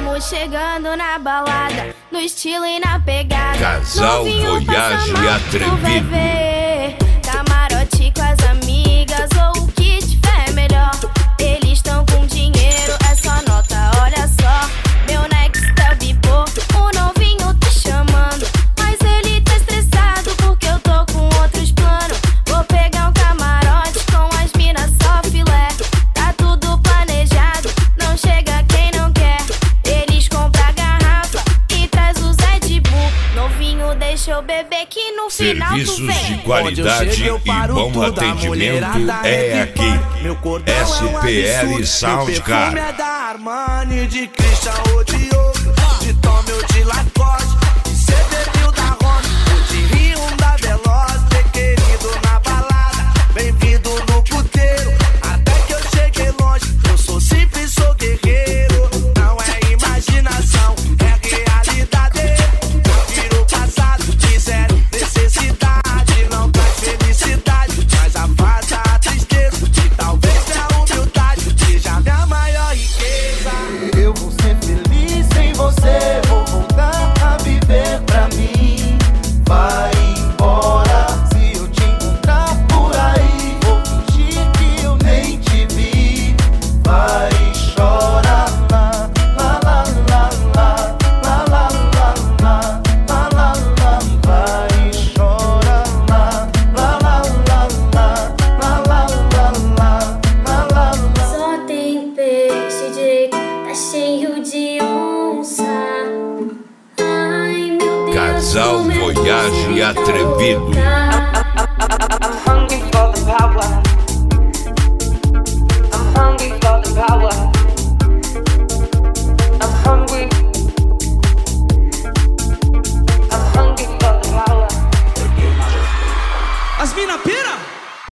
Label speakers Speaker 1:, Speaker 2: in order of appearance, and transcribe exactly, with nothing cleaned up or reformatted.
Speaker 1: Estamos chegando na balada, no estilo e na pegada.
Speaker 2: Casal Voyage atrevido.
Speaker 1: Camarote com as amigas ou o que tiver melhor. Eles estão com dinheiro, é só nota, olha só. Meu next tá bipou, o novinho tá chamando, mas ele tá estressado porque eu tô com outros planos. Vou pegar um camarote com as minas só filé. Tá tudo planejado, não chega quem não quer. Eles compram a garrafa e traz os Red Bull. Novinho deixa eu beber que no final tu
Speaker 2: Serviços
Speaker 1: vem.
Speaker 2: de qualidade e bom atendimento é aqui. S P L Soundcar.
Speaker 3: Perfume é da Armani, de Christian ou de outro, de Tommy ou de Lacoste, de C D mil da Ron, ou de Rio da Veloz. Ter querido na balada, bem-vindo no puteiro. Até que eu cheguei longe, eu sou simples, sou guerreiro. Não é imaginação, é realidade. Prefiro o passado, fizeram necessidade. Não traz felicidade, mas afasta a tristeza. E talvez a humildade seja minha maior riqueza.
Speaker 4: Eu vou ser feliz sem você, vou voltar a viver pra mim. Vai embora, se eu te encontrar por aí, vou fingir que eu nem te vi. Vai chorar, lá, lá, lá, lá, lá, lá, lá, lá, lá, lá, lá, lá. Vai chorar, lá, lá, lá, lá, lá, lá, lá, lá, lá, lá, lá.
Speaker 5: Só tem peixe direito, tá cheio de onça. Ai, meu Deus,
Speaker 2: Casal
Speaker 5: como é
Speaker 2: Voyage
Speaker 5: bom
Speaker 2: atrevido.
Speaker 5: voltar.
Speaker 6: I'm hungry for the power. I'm hungry for the power. I'm hungry. I'm hungry for the power.
Speaker 3: As mina pira?